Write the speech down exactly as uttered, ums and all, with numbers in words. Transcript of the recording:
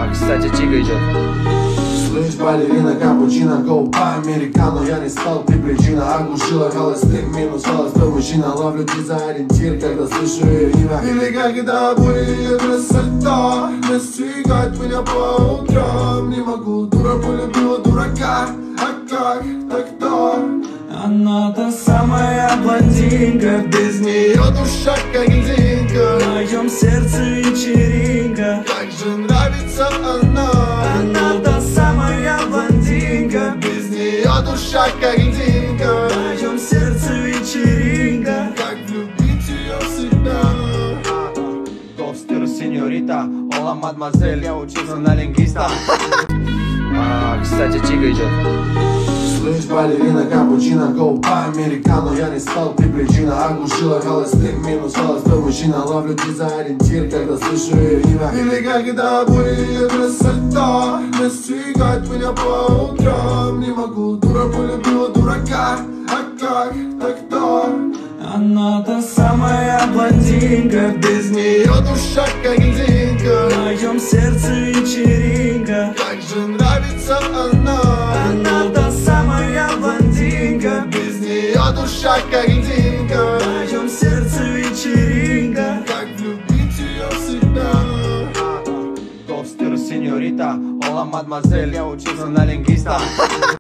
Кстати, Тига идет. Слышь, балерина, капучино, гоу по американо. Я не стал, ты причина, оглушила холостых, минус холостой мужчина. Ловлю тебя за ориентир, когда слышу ее имя. Или когда будет ее красота настигать меня по утрам. Не могу, дура полюбила дурака. А как тогда? Она та самая блондинка, Без нее душа как льдинка. в моем сердце вечеринка. Как же нравится она. Она та самая блондинка, Без нее душа как льдинка. в моем сердце вечеринка. Как влюбить ее в себя. Тостер, сеньорита, ола, мадемуазель, я учился на лингвиста. А, кстати, Тига идет. Слышь, балерина, капучино, гоу по американо. Я не стал, ты причина, оглушила холостых, минус холостой мужчина. Ловлю тебя за ориентир, когда слышу ее имя. Или когда будет ее красота настигать меня по утрам. Не могу, дура полюбила дурака. А как тогда? Она та самая блондинка, Без нее душа как льдинка. в моем сердце вечеринка. Как же нравится она. Она та самая блондинка, Без нее душа как льдинка. в моем сердце вечеринка. Как влюбить ее в себя. Тостер, сеньорита, ола, мадемуазель, я учился на лингвиста.